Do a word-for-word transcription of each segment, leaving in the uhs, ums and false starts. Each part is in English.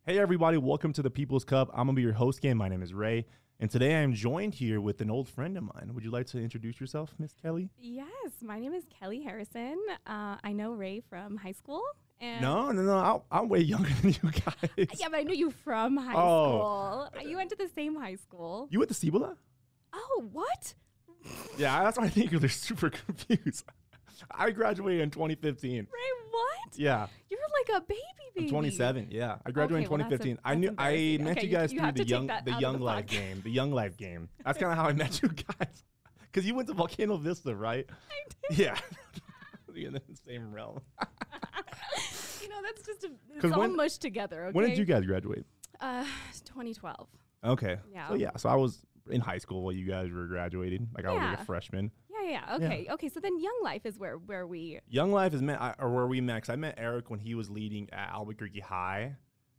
Hey everybody, welcome to the People's Cup. I'm gonna be your host again. My name is Ray, and today I am joined here with an old friend of mine. Would you like to introduce yourself, Miss Kelly? Yes, my name is Kelly Harrison. Uh, I know Ray from high school. And No, no, no. I'll, I'm way younger than you guys. Yeah, but I knew you from high Oh. school. You went to the same high school. You went to Cibola? Oh, what? Yeah, that's why I think they're super confused. I graduated in twenty fifteen. Ray, what? Yeah, You're like a baby baby. I'm twenty-seven. Yeah, I graduated Okay, well, in that's twenty fifteen. a- I knew that's I embarrassing. met Okay, you you- guys you through have the to take young that the out of young the life podcast. game. The young life game. That's kind of how I met you guys. Because you went to Volcano Vista, right? I did. Yeah. You're in the same realm. You know, that's just a, 'Cause it's all when- mushed together. Okay. When did you guys graduate? Uh, twenty twelve. Okay. Yeah. So yeah, so I was in high school while you guys were graduating. Like I was like Yeah. a freshman. Yeah, yeah. Okay, okay. So then, Young Life is where where we. Young Life is met, I- or where we met. 'Cause I met Eric when he was leading at Albuquerque High,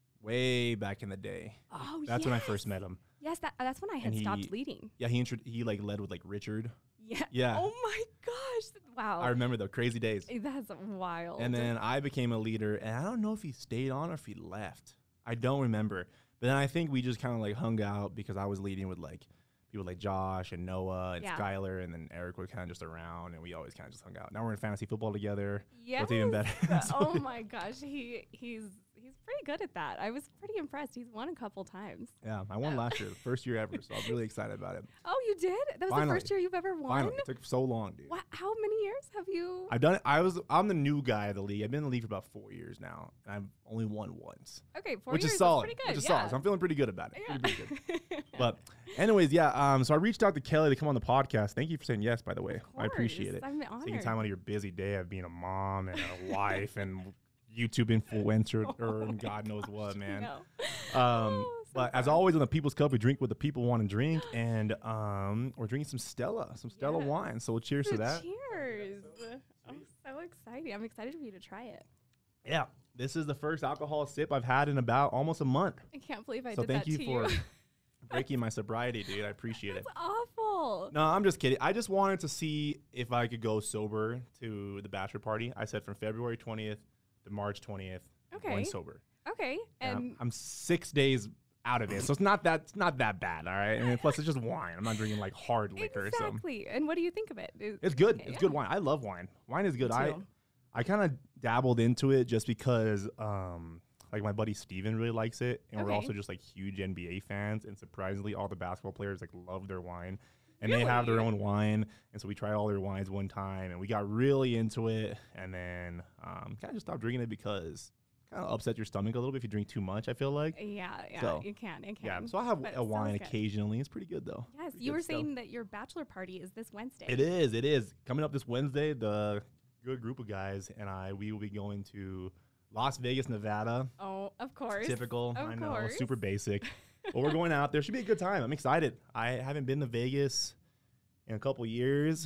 way back in the day. Oh, That's when I yes. first met him. Yes, that, that's when I had And stopped he- leading. Yeah, he intro- he like led with like Richard. Yeah. Yeah. Oh my gosh! Wow. I remember the crazy days. That's wild. And then I became a leader, and I don't know if he stayed on or if he left. I don't remember. But then I think we just kind of like hung out because I was leading with like people like Josh and Noah and Yeah. Skylar, and then Eric was kind of just around, and we always kind of just hung out. Now we're in fantasy football together. yes. What's even better? So- Oh my gosh, he he's he's pretty good at that. I was pretty impressed. He's won a couple times. Yeah, I won Yeah. last year, first year ever, so I'm really excited about it. Oh, you did? That was Finally. the first year you've ever won. Finally, it took so long, dude. Wha- How many years have you? I've done it. I was I'm the new guy of the league. I've been in the league for about four years now, and I've only won once, okay, four which years. is solid. That's pretty good. Which is yeah. solid. So I'm feeling pretty good about it. Yeah. Pretty, pretty good. But anyways, yeah. Um, so I reached out to Kelly to come on the podcast. Thank you for saying yes, by the way. Of I appreciate course, it. I'm Taking honored. time out of your busy day of being a mom and a wife and YouTube influencer or and God knows what, man. No. Um, Oh, so but as fun. always on the People's Cup, we drink what the people want to drink, and um, we're drinking some Stella, some Stella Yeah. wine. So cheers to So that. Cheers! I'm so excited. I'm excited for you to try it. Yeah, this is the first alcohol sip I've had in about almost a month. I can't believe I so did thank that you to for you. breaking my sobriety, dude. I appreciate it. That's awful. No, I'm just kidding. I just wanted to see if I could go sober to the bachelor party. I said from February twentieth to March twentieth, Okay. going sober. Okay, And I'm, and I'm six days out of it, so it's not that it's not that bad, all right. And plus, it's just wine. I'm not drinking like hard liquor, so exactly. And what do you think of it? Is- it's good. okay, It's yeah. good wine. I love wine. Wine is good. Me I too. I kind of dabbled into it just because, um, like my buddy Steven really likes it, and we're Okay. also just like huge N B A fans. And surprisingly, all the basketball players like love their wine, and they have their Really? own wine. And so we tried all their wines one time, and we got really into it. And then um, kind of just stopped drinking it because kind of upset your stomach a little bit if you drink too much. I feel like. Yeah, yeah, So, you can, it can. Yeah. So I have but it a wine sounds good. occasionally. It's pretty good though. Yes, Pretty you good were stuff. saying that your bachelor party is this Wednesday. It is. It is coming up this Wednesday. The good group of guys and I, we will be going to Las Vegas, Nevada. Oh, of course. Typical. Of I know. course. Super basic. But we're going out there. Should be a good time. I'm excited. I haven't been to Vegas in a couple years.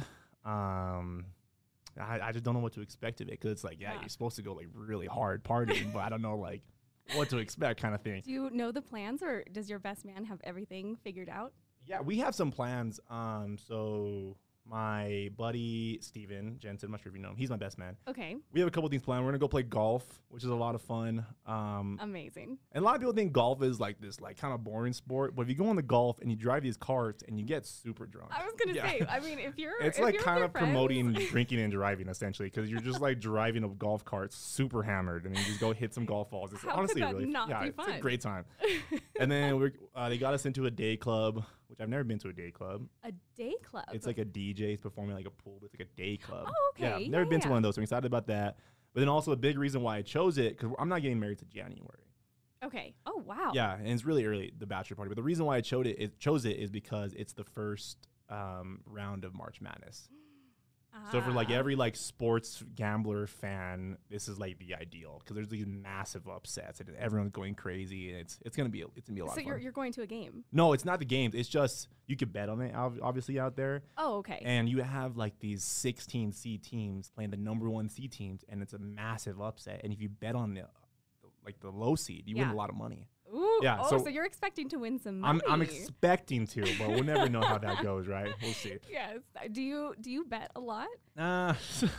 Um, I, I just don't know what to expect of it because it's like, yeah, Yeah. you're supposed to go like really hard partying, but I don't know like what to expect kind of thing. Do you know the plans, or does your best man have everything figured out? Yeah, we have some plans. Um, so my buddy Steven Jensen, I'm not sure if you know him. He's my best man. Okay, We have a couple things planned. We're gonna go play golf, which is a lot of fun. Um, amazing. and a lot of people think golf is like this like kind of boring sport, but if you go on the golf and you drive these carts and you get super drunk, I was gonna Yeah. say. I mean, if you're, it's if like you're with kind your of friends- promoting drinking and driving essentially because you're just like driving a golf cart super hammered and then you just go hit some golf balls. It's How could honestly that really not yeah, be it's a fun? great time. And then we're uh, they got us into a day club, which I've never been to a day club. a day club. It's like a D J is performing like a pool, but it's like a day club. Oh, okay. Yeah, Yeah, never been yeah, to one of those, so I'm excited about that. But then also a big reason why I chose it because I'm not getting married to January. okay. Oh wow. Yeah, and it's really early, the bachelor party. But the reason why I chose it, it chose it is because it's the first um, round of March Madness. So for like Ah. every like sports gambler fan, this is like the ideal because there's these massive upsets and everyone's going crazy and it's it's gonna be a, it's gonna be a lot So of you're fun. you're going to a game. No, it's not the games. It's just you could bet on it ob- obviously out there. Oh, okay. And you have like these sixteen seed teams playing the number one seed teams, and it's a massive upset. And if you bet on the, the like the low seed, you win Yeah. a lot of money. Ooh. yeah, Oh, so so, you're expecting to win some I'm money. I'm expecting to, but we'll never know how that goes, right? We'll see. Yes. Do you do you bet a lot? Uh,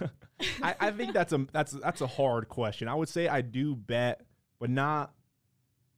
I, I think that's a that's that's a hard question. I would say I do bet, but not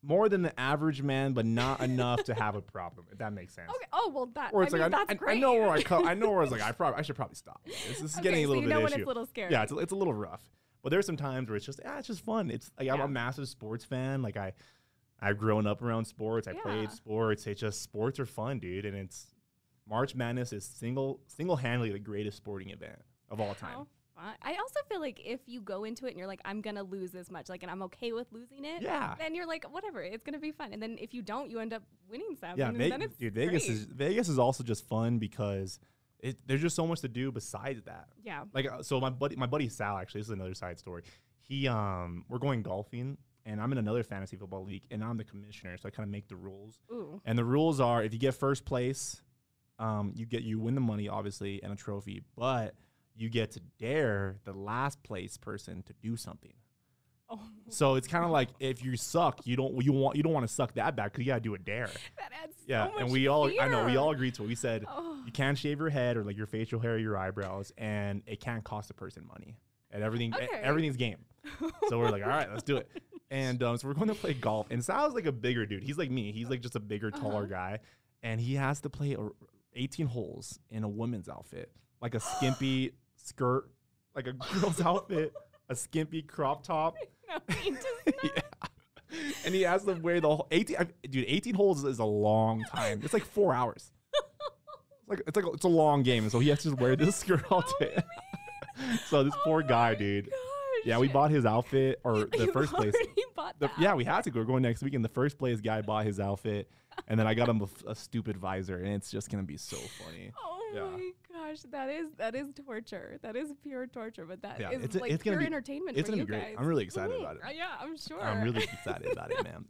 more than the average man, but not enough to have a problem. If that makes sense. Okay. Oh well, that. Or it's I like mean, I, that's I, great. I know where I co- I know where it's like I probably I should probably stop. This, this is Okay, getting a so little you bit know of when issue. it's a little scary. Yeah, it's a, it's a little rough. But there's some times where it's just ah, it's just fun. It's like I'm Yeah. a massive sports fan. Like I, I've grown up around sports. I Yeah. played sports. It's just sports are fun, dude. And it's March Madness is single single handedly the greatest sporting event of all time. How fun. I also feel like if you go into it and you're like, I'm gonna lose this much, like, and I'm okay with losing it, Yeah. then you're like, whatever, it's gonna be fun. And then if you don't, you end up winning some. Yeah, and Ve- then it's dude, Vegas great. is Vegas is also just fun because it, there's just so much to do besides that. Yeah. Like, uh, so my buddy, my buddy Sal, actually, this is another side story. He, um, we're going golfing, and I'm in another fantasy football league, and I'm the commissioner, so I kind of make the rules. Ooh. And the rules are, if you get first place, um, you get you win the money, obviously, and a trophy, but you get to dare the last place person to do something. Oh. So it's kind of like if you suck, you don't you want you don't want to suck that bad because you gotta do a dare. That adds Yeah, so much and we all I know we fear. all agreed to it. We said Oh. you can't shave your head or like your facial hair or your eyebrows, and it can't cost a person money. And everything e- Okay. everything's game. So we're like, all right, let's do it. And um, so we're going to play golf. And Sal's like a bigger dude. He's like me. He's like just a bigger, taller Uh-huh. guy. And he has to play a, eighteen holes in a woman's outfit, like a skimpy skirt, like a girl's outfit, a skimpy crop top. No, he does not. Yeah. And he has to wear the whole eighteen. I- Dude, eighteen holes is a long time. It's like four hours. It's like it's like a, it's a long game, and so he has to just wear this skirt all day. So this poor Oh guy, my dude. gosh. Yeah, we bought his outfit, or You- the you first place. already bought The, that. yeah, we had to go. We're going next week, and the first place guy bought his outfit, and then I got him a, f- a stupid visor, and it's just gonna be so funny. Oh Yeah. my gosh, that is that is torture. That is pure torture. But that is Yeah, it's a- like it's gonna pure be- entertainment it's for gonna you be great. guys. I'm really excited Mhm. about it. Uh, yeah, I'm sure. I'm really excited about it, man.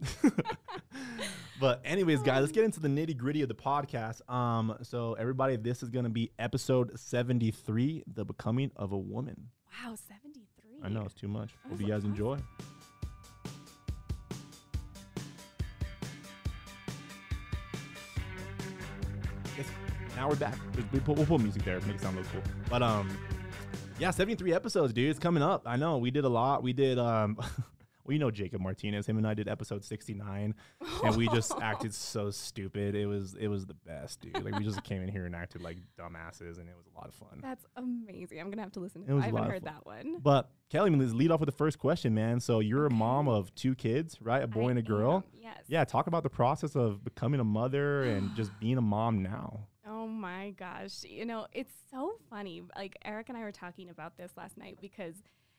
But anyways, guys, let's get into the nitty gritty of the podcast. Um, so everybody, this is gonna be episode seventy-three, the becoming of a woman. Wow, seventy-three. I know it's too much. Hope That's you guys awesome. enjoy. Yes, now we're back. We'll we'll put, we'll put music there, make it sound a little cool. But um, yeah, seventy-three episodes, dude. It's coming up. I know we did a lot. We did um, well, you know Jacob Martinez. Him and I did episode sixty-nine, and we just acted so stupid. It was it was the best, dude. Like we just came in here and acted like dumbasses, and it was a lot of fun. That's amazing. I'm gonna have to listen It to it. was I a lot haven't of heard fun. that one. But Kelly, let's lead off with the first question, man. So you're a mom of two kids, right? A boy I and a girl. am, Yes. Yeah, talk about the process of becoming a mother and just being a mom now. Oh my gosh. You know, it's so funny. Like Eric and I were talking about this last night because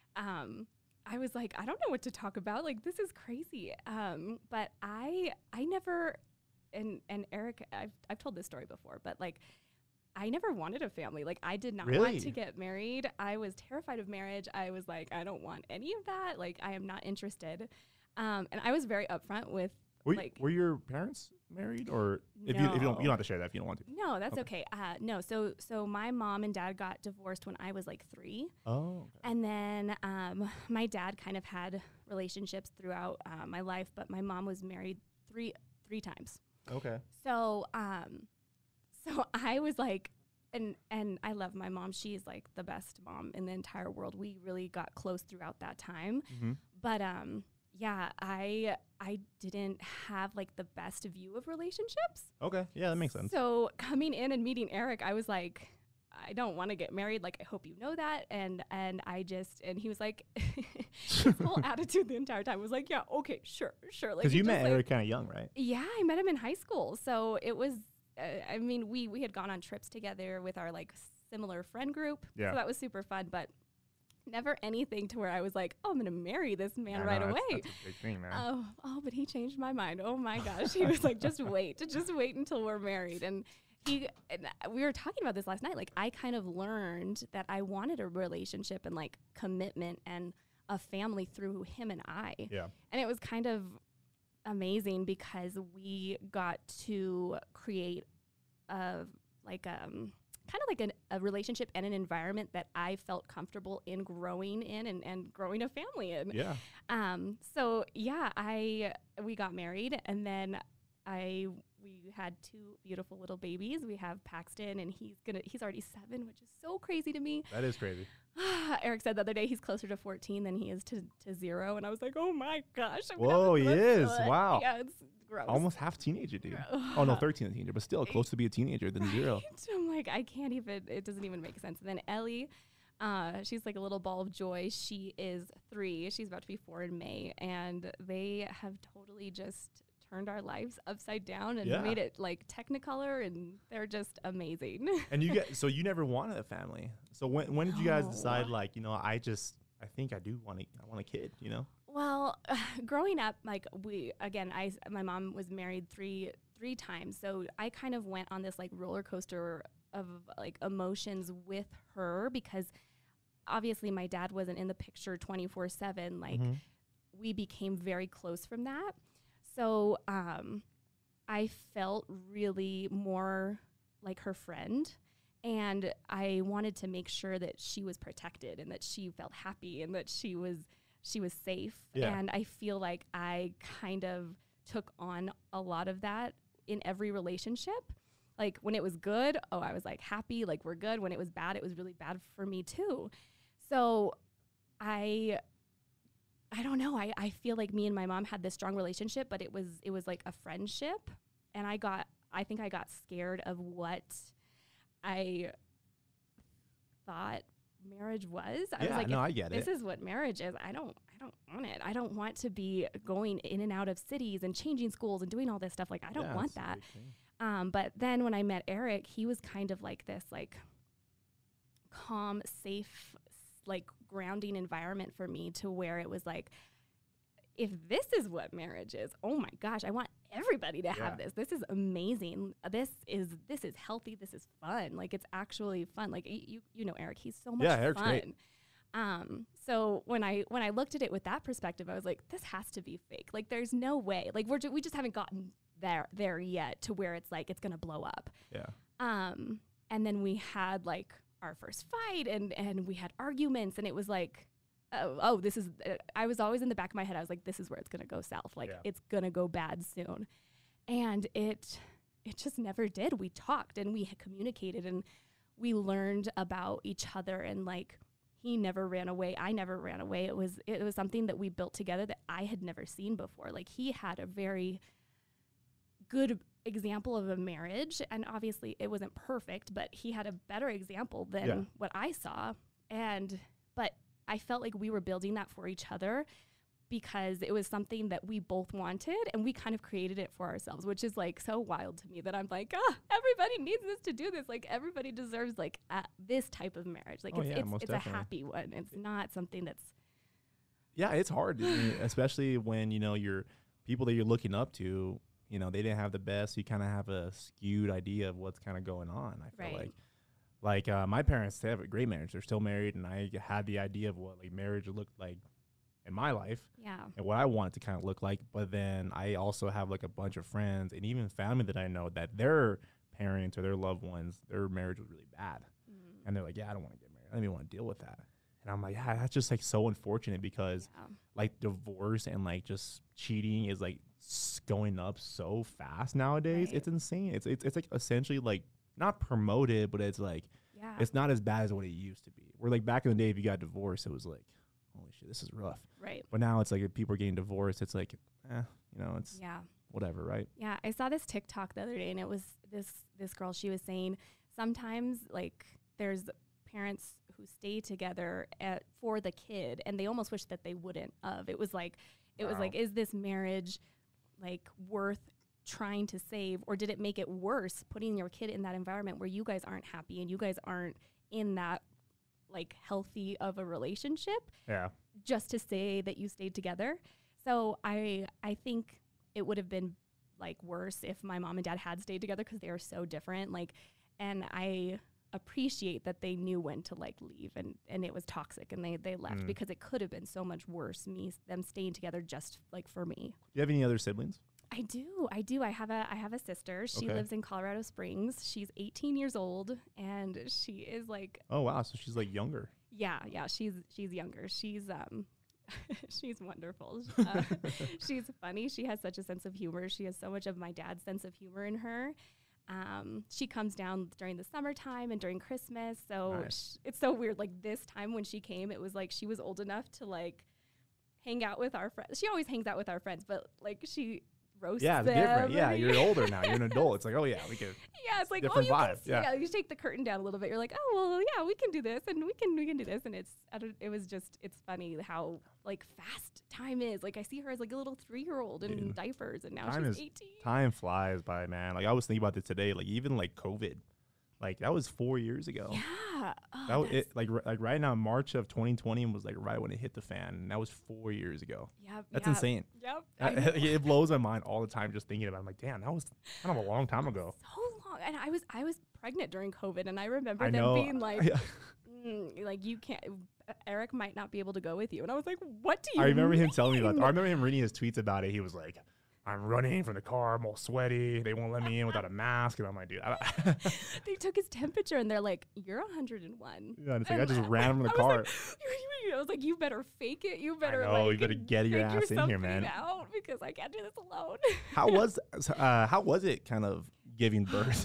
um I was like, I don't know what to talk about. Like this is crazy. Um but I I never and and Eric I've I've told this story before, but like I never wanted a family. Like I did not Really? want to get married. I was terrified of marriage. I was like, I don't want any of that. Like I am not interested. Um and I was very upfront with Were, you- like were your parents married, or if you if you don't you No. don't have to share that if you don't want to? No, that's Okay. okay. Uh, no, so so my mom and dad got divorced when I was like three, Oh, okay. and then um, my dad kind of had relationships throughout uh, my life, but my mom was married three three times. Okay. So um, so I was like, and and I love my mom. She's like the best mom in the entire world. We really got close throughout that time, hmm but um, yeah, I I didn't have like the best view of relationships. Okay. Yeah, that makes sense. So coming in and meeting Eric, I was like, I don't want to get married. Like, I hope you know that. And and I just and he was like, his whole attitude the entire time was like, yeah, okay, sure, sure. Like, Because he you just, met like- Eric kind of young, right? Yeah, I met him in high school. So it was. Uh, I mean, we we had gone on trips together with our like similar friend group. Yeah. So that was super fun, but never anything to where I was like, oh, I'm gonna marry this man I right know, away. That's, that's a big thing, man. Oh, oh, but he changed my mind. Oh my gosh. He was like, just wait, just wait until we're married. And he, and we were talking about this last night. Like, I kind of learned that I wanted a relationship and like commitment and a family through him and I. yeah. And it was kind of amazing because we got to create a, like, um, kind of like an, a relationship and an environment that I felt comfortable in growing in and, and growing a family in. Yeah. Um, so yeah, I we got married, and then I we had two beautiful little babies. We have Paxton, and he's gonna he's already seven, which is so crazy to me. That is crazy. Eric said the other day he's closer to fourteen than he is to, to zero, and I was like, oh my gosh. I'm Whoa, he is. Wow. Yeah, it's gross. Almost half teenager, dude. Oh no, thirteen a teenager, but still close to be a teenager than right? zero. I'm like, I can't even. It doesn't even make sense. And then Ellie, uh, she's like a little ball of joy. She is three. She's about to be four in May, and they have totally just turned our lives upside down and Yeah. made it like Technicolor, and they're just amazing. And you get so you never wanted a family. So when when did you guys No. decide, like, you know, I just I think I do want to I want a kid, you know? Well, growing up, like we again, I s- my mom was married three three times, so I kind of went on this like roller coaster of like emotions with her, because obviously my dad wasn't in the picture twenty-four seven. Like Mhm. we became very close from that. So um, I felt really more like her friend. And I wanted to make sure that she was protected and that she felt happy and that she was she was safe. Yeah. And I feel like I kind of took on a lot of that in every relationship. Like when it was good, oh, I was like happy, like we're good. When it was bad, it was really bad for me too. So I I don't know. I, I feel like me and my mom had this strong relationship, but it was it was like a friendship. And I got I think I got scared of what I thought marriage was. I Yeah, was like, no, if I get this it. is what marriage is, I don't I don't want it. I don't want to be going in and out of cities and changing schools and doing all this stuff. Like I don't Yeah, want it's a that. big thing. Um, but then when I met Eric, he was kind of like this like calm, safe, s- like grounding environment for me, to where it was like, if this is what marriage is, oh my gosh, I want everybody to Yeah. have this. This is amazing. This is this is healthy. This is fun. Like it's actually fun. Like y- you you know Eric, he's so much Yeah, Eric's fun. great. Um, so when I when I looked at it with that perspective, I was like, this has to be fake. Like there's no way. Like we're ju- we just haven't gotten there there yet to where it's like it's gonna blow up. Yeah. Um, and then we had like our first fight, and and we had arguments, and it was like, oh, oh this is. Uh, I was always in the back of my head. I was like, this is where it's gonna go south. Like Yeah. it's gonna go bad soon, and it it just never did. We talked and we had communicated, and we learned about each other, and like he never ran away. I never ran away. It was it was something that we built together that I had never seen before. Like he had a very good example of a marriage, and obviously it wasn't perfect, but he had a better example than Yeah. what I saw. And but I felt like we were building that for each other, because it was something that we both wanted, and we kind of created it for ourselves, which is like so wild to me that I'm like, ah, everybody needs this to do this. Like everybody deserves like uh, this type of marriage. Like Oh, it's yeah, it's, most it's a definitely. happy one. It's not something that's Yeah, it's hard, I mean, especially when, you know, you're people that you're looking up to, you know, they didn't have the best. So you kind of have a skewed idea of what's kind of going on. I feel Right. like, like uh, my parents, they have a great marriage. They're still married, and I had the idea of what like marriage looked like in my life yeah. and what I want it to kind of look like. But then I also have like a bunch of friends and even family that I know that their parents or their loved ones, their marriage was really bad, Mm. and they're like, yeah, I don't want to get married. I don't even want to deal with that. And I'm like, yeah, that's just like so unfortunate, because Yeah. like divorce and like just cheating is like s- going up so fast nowadays. Right. It's insane. It's, it's it's like essentially like not promoted, but it's like Yeah. it's not as bad as what it used to be. Where like back in the day, if you got divorced, it was like, holy shit, this is rough. Right. But now it's like if people are getting divorced, it's like, eh, you know, it's Yeah. whatever, right? Yeah, I saw this TikTok the other day, and it was this this girl. She was saying sometimes like there's parents who stay together at, for the kid, and they almost wish that they wouldn't. Of it was like, it was Wow. like, is this marriage like worth trying to save, or did it make it worse putting your kid in that environment where you guys aren't happy and you guys aren't in that like healthy of a relationship, Yeah. just to say that you stayed together? So I I think it would have been like worse if my mom and dad had stayed together, because they are so different. Like, and I appreciate that they knew when to like leave, and and it was toxic, and they they left, Mm. because it could have been so much worse, me them staying together just like for me. Do you have any other siblings? I do. I do. I have a I have a sister. She Okay. lives in Colorado Springs. She's eighteen years old, and she is like, Oh wow, so she's like younger. yeah, yeah, she's she's younger. She's um she's wonderful. Uh, she's funny. She has such a sense of humor. She has so much of my dad's sense of humor in her. Um, she comes down during the summertime and during Christmas. So Nice. sh- it's so weird. Like this time when she came, it was like she was old enough to like hang out with our friends. She always hangs out with our friends, but like she roasts Yeah, it's them. different. Yeah, and- you're older now. You're an adult. It's like, oh yeah, we could. Yeah, it's like, oh, different you can vibe, see, yeah. yeah. You take the curtain down a little bit. You're like, oh, well, yeah, we can do this, and we can, we can do this, and it's, I don't, it was just, it's funny how like fast time is. Like I see her as like a little three year old in Dude, diapers, and now time she's is- eighteen. Time flies by, man. Like I was thinking about this today. Like even like COVID, like that was four years ago. Yeah, oh, That was that's- it. Like r- like right now, March of twenty twenty was like right when it hit the fan. And that was four years ago. Yep, That's yep, insane. Yep, I That- know. it blows my mind all the time just thinking about it. I'm like, damn, that was kind of a long time ago. So long, and I was, I was pregnant during COVID, and I remember I them know. being like, Yeah. mm, like you can't. Eric might not be able to go with you, and I was like, what do you? I remember him mean? telling me about that. I remember him reading his tweets about it. He was like, I'm running from the car. I'm all sweaty. They won't let me in without a mask. And I'm like, dude. I, They took his temperature, and they're like, you're one hundred and one. yeah, and it's like, I And just ran from the I was car. like, I was like, you better fake it. You better know, like you better get your figure ass in here, something man. Out because I can't do this alone. How was uh, how was it kind of giving birth?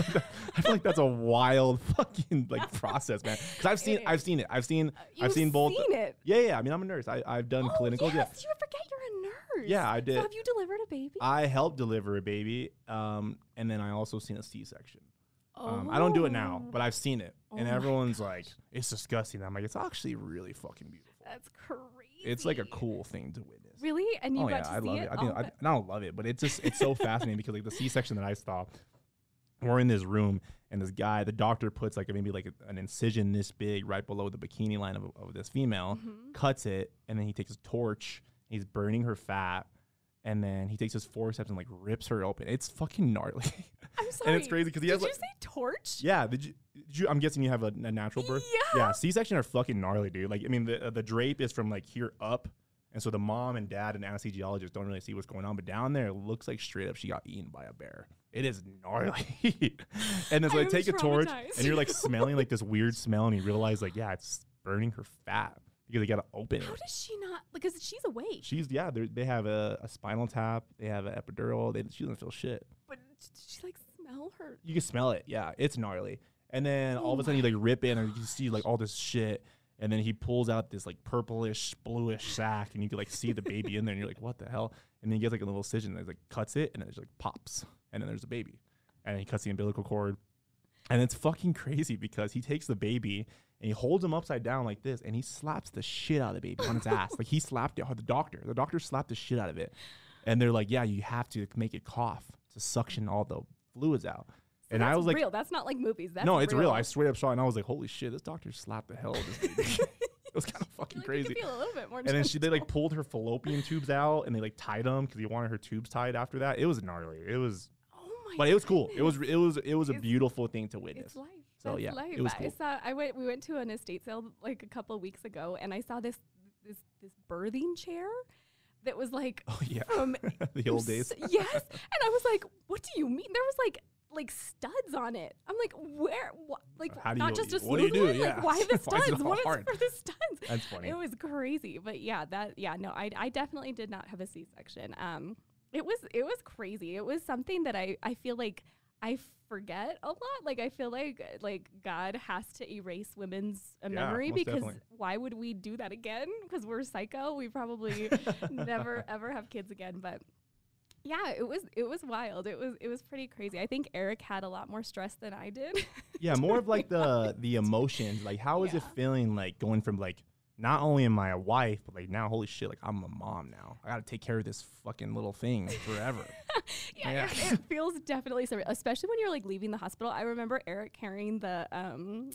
I feel like that's a wild fucking like process, man. Because I've seen It I've is. seen it. I've seen You've I've seen both. Seen it. Yeah, yeah. I mean, I'm a nurse. I I've done Oh, clinicals. yes, Yeah. you forget you're a nurse. Yeah, I did. So have you delivered a baby? I helped deliver a baby, um, and then I also seen a C-section. Um, I don't do it now, but I've seen it, Oh and my everyone's like, "It's disgusting." I'm like, "It's actually really fucking beautiful." That's crazy. It's like a cool thing to witness. Really? And you Oh got yeah, to I see love it? it. I think Oh, I, that- I don't love it, but it's just it's so fascinating because like the C-section that I saw, we're in this room and this guy, the doctor puts like maybe like a, an incision this big right below the bikini line of, of this female, Mhm. cuts it, and then he takes a torch, he's burning her fat, and then he takes his forceps and like rips her open. It's fucking gnarly. I'm sorry. and it's crazy because he Did has you like say torch? yeah. Did you, did you? I'm guessing you have a, a natural birth. Yeah. Yeah. C-section are fucking gnarly, dude. Like I mean, the uh, the drape is from like here up. And so the mom and dad and anesthesiologist don't really see what's going on. But down there, it looks like straight up she got eaten by a bear. It is gnarly. And then so they I'm take a torch traumatized. and you're like smelling like this weird smell. And you realize like, yeah, it's burning her fat because they got to open How it. does she not? Because she's awake. She's, yeah, they're- they have a, a spinal tap. They have an epidural. They, she doesn't feel shit. But did she like smell her? You can smell it. Yeah, it's gnarly. And then all of Oh a sudden you like rip in and you see like all this shit. And then he pulls out this like purplish, bluish sack, and you can like see the baby in there, and you're like, "What the hell?" And then he gets like a little incision, and he like cuts it, and then it just like pops, and then there's a baby, and then he cuts the umbilical cord, and it's fucking crazy because he takes the baby and he holds him upside down like this, and he slaps the shit out of the baby on its ass, like he slapped it. The doctor, the doctor slapped the shit out of it, and they're like, "Yeah, you have to make it cough to suction all the fluids out." So And I that's was like, real. That's not like movies. That's no, it's real. I straight up saw it, and I was like, holy shit, this doctor slapped the hell out of this baby. It was kind of fucking like, crazy. You can feel a little bit more. And then she they like gentle. pulled her fallopian tubes out, and they like tied them because he wanted her tubes tied after that. It was gnarly. It was, Oh my. but it was cool. It was goodness. it was it was a It's- beautiful thing to witness. It's life. So, That's yeah, life. it was I cool. saw. I went. We went to an estate sale like a couple of weeks ago, and I saw this this this birthing chair that was like Oh yeah, from the old days. s- Yes, and I was like, "What do you mean?" There was like like studs on it. I'm like, "Where? What? Like How do not you- just a what do you smooth do? one? Yeah. Like why the Why is it studs? all What is hard? for the studs?" That's funny. It was crazy, but yeah, that yeah, no, I I definitely did not have a C-section. Um, it was it was crazy. It was something that I I feel like I forget a lot. Like I feel like like God has to erase women's uh, Yeah, memory most because definitely. why would we do that again? Because we're psycho. We probably never ever have kids again. But yeah, it was it was wild. It was it was pretty crazy. I think Eric had a lot more stress than I did. Yeah, more of like the the emotions. Like, how is it Yeah. feeling? Like going from like not only am I a wife, but like now, holy shit, like I'm a mom now. I got to take care of this fucking little thing forever. yeah, Yeah. It, it feels definitely surreal, especially when you're like leaving the hospital. I remember Eric carrying the um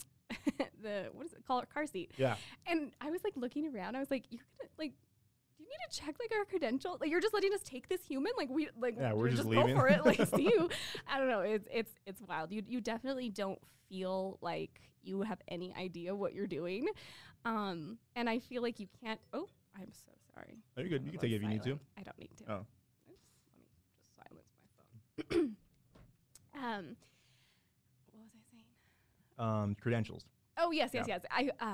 the what is it called car seat, Yeah. and I was like looking around. I was like, you're gonna like. Do you need to check like our credential? Like you're just letting us take this human? Like we like Yeah, we're you just go leaving. for it. Like see you. I don't know. It's it's it's wild. You you definitely don't feel like you have any idea what you're doing, um, and I feel like you can't. Oh, I'm so sorry. Oh, you're good. You can take it if you need to. Silent. I don't need to. Oh. Oops, let me just silence my phone. um, what was I saying? Um, credentials. Oh yes, yes, Yeah. yes. I um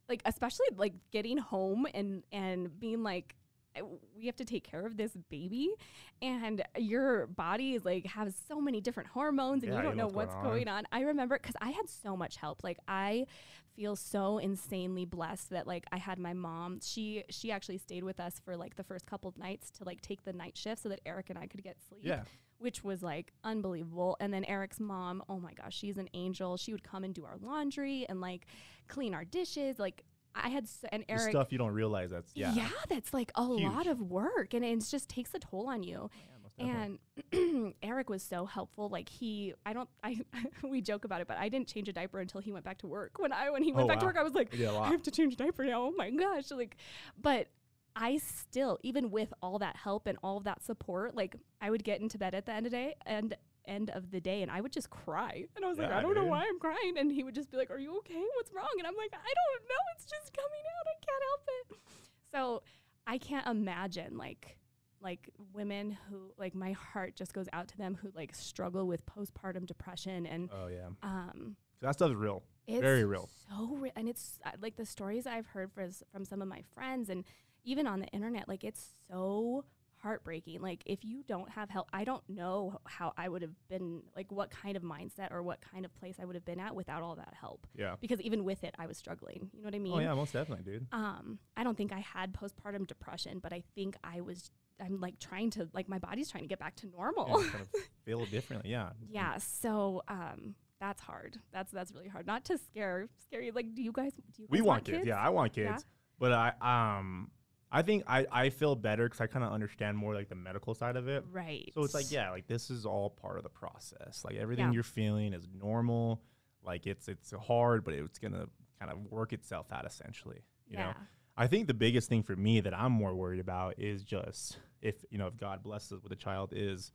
like, especially like getting home and, and being like, we have to take care of this baby, and your body is like has so many different hormones and Yeah, you you don't know know what's what's going going on. I remember because I had so much help. Like I feel so insanely blessed that like I had my mom. She she actually stayed with us for like the first couple of nights to like take the night shift so that Eric and I could get sleep. Yeah. Which was like unbelievable. And then Eric's mom, oh my gosh, she's an angel. She would come and do our laundry and like clean our dishes. Like I had, so, and The Eric, stuff you don't realize that's yeah. yeah, that's like a Huge. lot of work, and it just takes a toll on you. Yeah, most definitely. And Eric was so helpful. Like he, I don't, I, we joke about it, but I didn't change a diaper until he went back to work. When I, when he went Oh, back to wow. work, I was like, We did a I lot. have to change a diaper now. Oh my gosh. Like, but I still, even with all that help and all of that support, like I would get into bed at the end of the day and end of the day and I would just cry. And I was like, Yeah, I don't know dude. why I'm crying. And he would just be like, are you okay? What's wrong? And I'm like, I don't know. It's just coming out. I can't help it. So I can't imagine like, like women who like my heart just goes out to them who like struggle with postpartum depression and Oh yeah. um That stuff's real. it's Very real. so real. And it's uh, like the stories I've heard for, from some of my friends and even on the internet, like it's so heartbreaking. Like if you don't have help, I don't know how I would have been, like what kind of mindset or what kind of place I would have been at without all that help. Yeah. Because even with it, I was struggling. You know what I mean? Oh yeah, most definitely, dude. Um, I don't think I had postpartum depression, but I think I was, I'm like trying to, like my body's trying to get back to normal. Yeah, kind of feel differently. Yeah. Yeah. So, um, that's hard. That's, that's really hard. Not to scare, scare you. Like, do you guys, do you guys We want kids. kids? Yeah, I want kids. Yeah? But I um I think I, I feel better because I kind of understand more like the medical side of it. Right. So it's like, yeah, like this is all part of the process. Like everything Yeah. you're feeling is normal. Like it's it's hard, but it's gonna kind of work itself out essentially. You yeah. know, I think the biggest thing for me that I'm more worried about is just if you know if God blesses us with a child is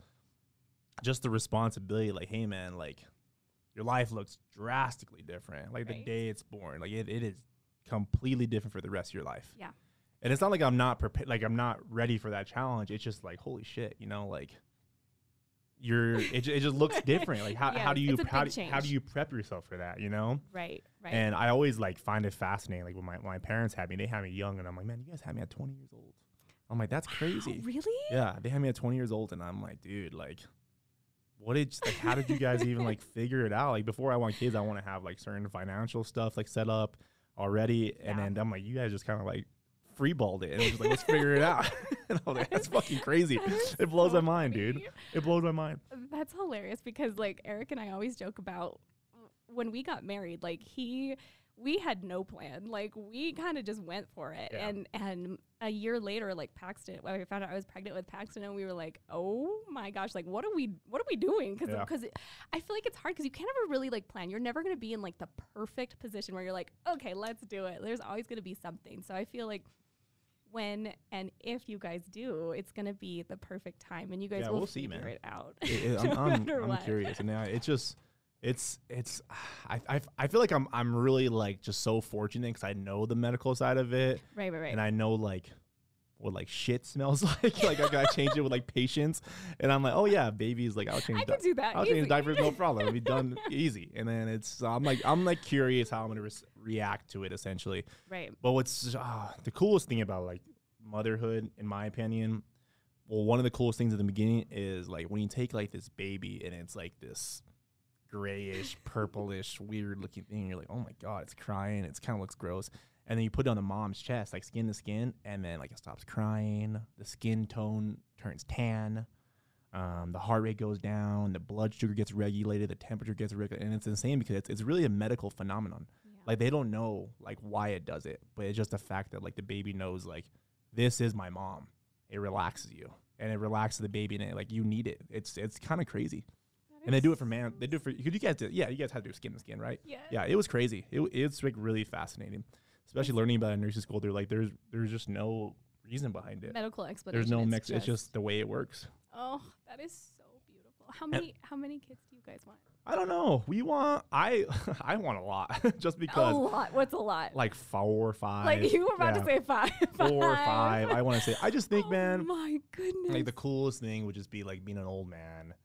just the responsibility. Like, hey man, like your life looks drastically different. Like Right. the day it's born, like it, it is completely different for the rest of your life. Yeah. And it's not like I'm not prepared, like I'm not ready for that challenge. It's just like, holy shit, you know, like you're, it, ju- it just looks different. Like how, how Yes, do you, it's a how big do, how do change. you prep yourself for that, you know? Right. Right. And I always like find it fascinating. Like when my, when my parents had me, they had me young and I'm like, man, you guys had me at twenty years old. I'm like, that's crazy. Wow, really? Yeah. They had me at twenty years old and I'm like, dude, like, what did, like, how did you guys even like figure it out? Like before I want kids, I want to have like certain financial stuff like set up already. And Yeah. then I'm like, you guys just kind of like freeballed it and it was like, let's figure it out. And I was like, that's fucking crazy. That is It blows so my mind, dude. funny. It blows my mind. That's hilarious because like Eric and I always joke about when we got married, like he, we had no plan. Like we kind of just went for it. Yeah. And, and a year later, like Paxton, when we found out I was pregnant with Paxton and we were like, oh my gosh, like what are we, what are we doing? Cause, Yeah. cause it, I feel like it's hard cause you can't ever really like plan. You're never going to be in like the perfect position where you're like, okay, let's do it. There's always going to be something. So I feel like when and if you guys do, it's going to be the perfect time and you guys Yeah, will we'll see, figure man. it out. It- it- No I'm, I'm, matter I'm what. curious. And yeah, it's just, it's, it's, I, I, I feel like I'm, I'm really like just so fortunate because I know the medical side of it. Right, right, right. And I know like what like shit smells like. Like I gotta change it with like patience. And I'm like, oh yeah, babies, like I'll change I di- can do that. I'll easy. change diapers, no problem. It'll be done easy. And then it's so I'm like I'm like curious how I'm gonna re- react to it essentially. Right. But what's uh, the coolest thing about like motherhood, in my opinion, well, one of the coolest things at the beginning is like when you take like this baby and it's like this grayish, purplish, weird looking thing. You're like, oh my God, it's crying. It's kind of looks gross. And then you put it on the mom's chest, like skin to skin, and then like it stops crying. The skin tone turns tan. Um, the heart rate goes down. The blood sugar gets regulated. The temperature gets regulated. And it's insane because it's, it's really a medical phenomenon. Yeah. Like they don't know like why it does it, but it's just the fact that like the baby knows like this is my mom. It relaxes you and it relaxes the baby and it, like you need it. It's it's kind of crazy. That And they is do it for man. They do it for because you guys did. Yeah, you guys had to do skin to skin, right? Yeah. Yeah, it was crazy. It it's like really fascinating, especially learning about it in nursing school. They're like there's there's just no reason behind it. Medical explanation. There's no it's mix. Just, It's just the way it works. Oh, that is so beautiful. How many how many kids do you guys want? I don't know. We want. I I want a lot just A because lot. What's a lot? like four or five. Like you were about yeah. to say five. four or five. I want to say. I just think, Oh man, my goodness. like the coolest thing would just be like being an old man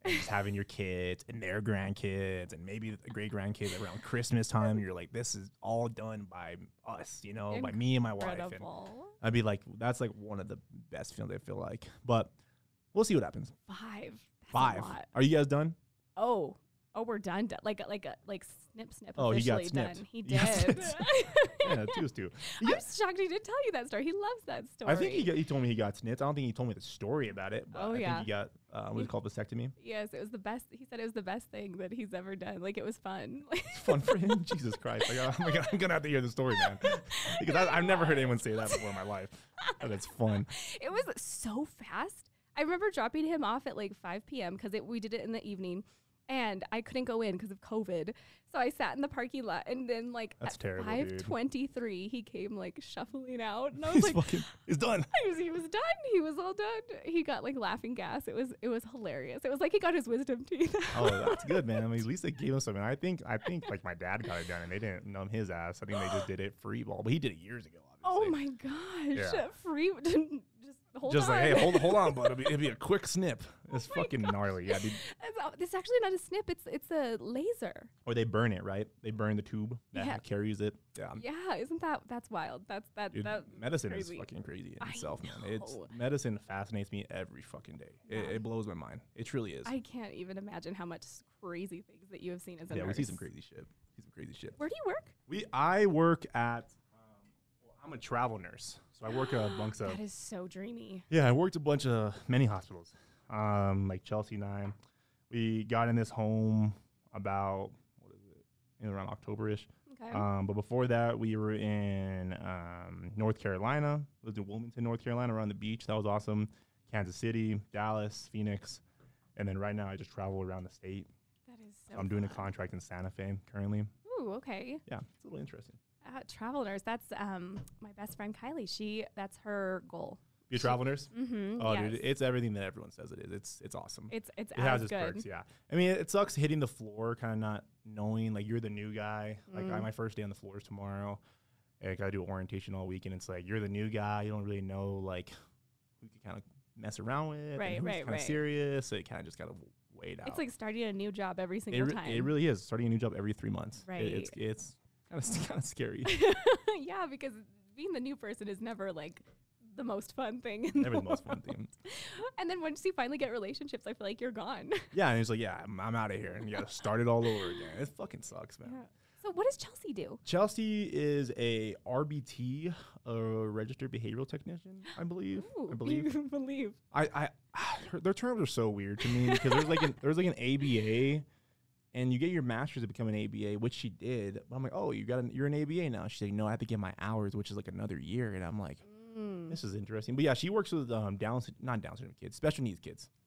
and just having your kids and their grandkids and maybe the great grandkids around Christmas time. And you're like, this is all done by us, you know, by me and my wife. And I'd be like, that's like one of the best feelings I feel like. But we'll see what happens. Five. That's Five. Are you guys done? Oh. Oh, we're done. done. Like, like, a, like, snip, snip. Oh, he got officially snipped. Done. He He did. got snipped. Yeah, two is two. He I'm got- shocked he didn't tell you that story. He loves that story. I think he, got, he told me he got snipped. I don't think he told me the story about it. But Oh, I yeah. think he got, uh, what's it called, vasectomy? Yes, it was the best. He said it was the best thing that he's ever done. Like, it was fun. It's fun for him. Jesus Christ. Like, oh my God, I'm going to have to hear the story, man. Because I, I've never heard anyone say that before in my life. Oh, that's fun. It was so fast. I remember dropping him off at like five p.m. because we did it in the evening. And I couldn't go in because of COVID. So I sat in the parking lot. And then, like, That's at terrible, five twenty-three, he came, like, shuffling out. And I was He's like, fucking, he's done. he was, he was done. He was all done. He got, like, laughing gas. It was it was hilarious. It was like he got his wisdom teeth out. Oh, that's good, man. I mean, at least they gave him something. I think, I think, like, my dad got it done, and they didn't numb his ass. I think they just did it free ball. But he did it years ago, Oh, obviously. my gosh. Yeah. Free. Just hold Just on. like, hey, hold, hold on, bud. It'll be, it'll be a quick snip. It's Oh my fucking gosh. gnarly. Yeah, dude. It's, uh, it's actually not a snip. It's it's a laser. Or they burn it, right? They burn the tube that Yeah. carries it. Yeah. Yeah, isn't that that's wild? That's that Dude, that medicine crazy. is fucking crazy in I itself, man. It's know. medicine fascinates me every fucking day. It, Yeah. it blows my mind. It truly is. I can't even imagine how much crazy things that you have seen as a yeah, nurse. we see some crazy shit. See some crazy shit. Where do you work? We I work at. Um, well, I'm a travel nurse, so I work a bunch of. That is so dreamy. Yeah, I worked a bunch of many hospitals, um, like Chelsea nine. We got in this home about what is it, in around October-ish. Okay. Um, but before that, we were in um, North Carolina. Lived in Wilmington, North Carolina, around the beach. That was awesome. Kansas City, Dallas, Phoenix, and then right now I just travel around the state. that is so. I'm doing a fun. contract in Santa Fe currently. Ooh, okay. Yeah, it's a little interesting. Uh, travel nurse. That's um my best friend Kylie. She that's her goal. Be a travel nurse? Mm-hmm. Oh, yes. dude, it's everything that everyone says it is. It's it's awesome. it's it's It as has its good. perks, yeah. I mean, it sucks hitting the floor, kind of not knowing, like, you're the new guy. Like, I, Mm. my first day on the floor is tomorrow. And I got to do orientation all week, and it's like, you're the new guy. You don't really know, like, who you can kind of mess around with. Right, and who's right, kind of right. serious. So you kind of just got to wait out. It's like starting a new job every it, single re- time. it really is. Starting a new job every three months. It- it's Right. it's kind of kind of scary. Yeah, because being the new person is never like the most fun thing. In Never the the most fun world. thing. And then once you finally get relationships, I feel like you're gone. Yeah, and it's like, yeah, I'm, I'm out of here. And you got to start it all over again. It fucking sucks, man. Yeah. So what does Chelsea do? Chelsea is a R B T, a registered behavioral technician, I believe. Ooh, I believe. You believe. I, I, her- their terms are so weird to me because there's like an there's like an A B A, and you get your master's to become an A B A, which she did. But I'm like, oh, you got an, you're an A B A now. She's like, no, I have to get my hours, which is like another year. And I'm like, Mm. this is interesting. But yeah, she works with um Down, sy- not Down syndrome kids, special needs kids.